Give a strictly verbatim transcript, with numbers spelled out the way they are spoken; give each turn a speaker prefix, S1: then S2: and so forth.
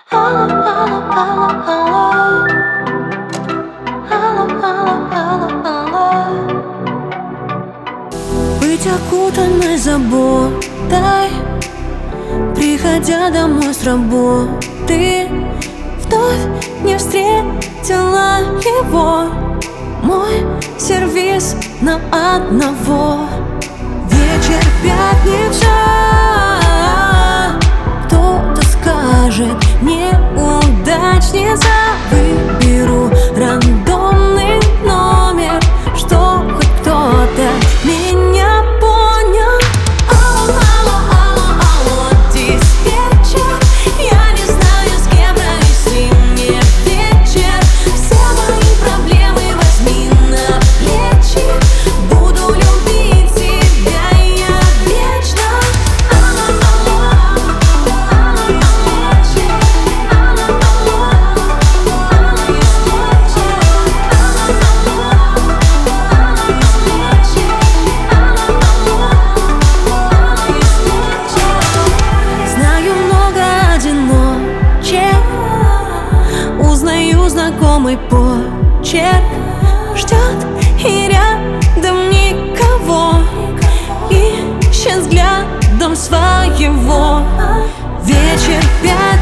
S1: Алло, алло, алло, алло. Алло, алло, алло, алло. Быть окутанной заботой, приходя домой с работы, вновь не встретила его. Мой сервис на одного. Вечер пятница, кто-то скажет неудачница. Выберу рандомный номер, чтоб хоть кто-то меня понял. Алло, алло, алло, алло, диспетчер. Я не знаю, с кем провести мне вечер. Все мои проблемы возьми на плечи. Буду любить тебя я вечно. Алло, алло, алло, диспетчер. Алло, алло, алло, диспетчер. Алло, алло, алло, диспетчер. Алло, алло, диспетчер. Знаю много одиночек, узнаю знакомый почерк. Ждет и рядом никого, ищет взглядом своего. Вечер пять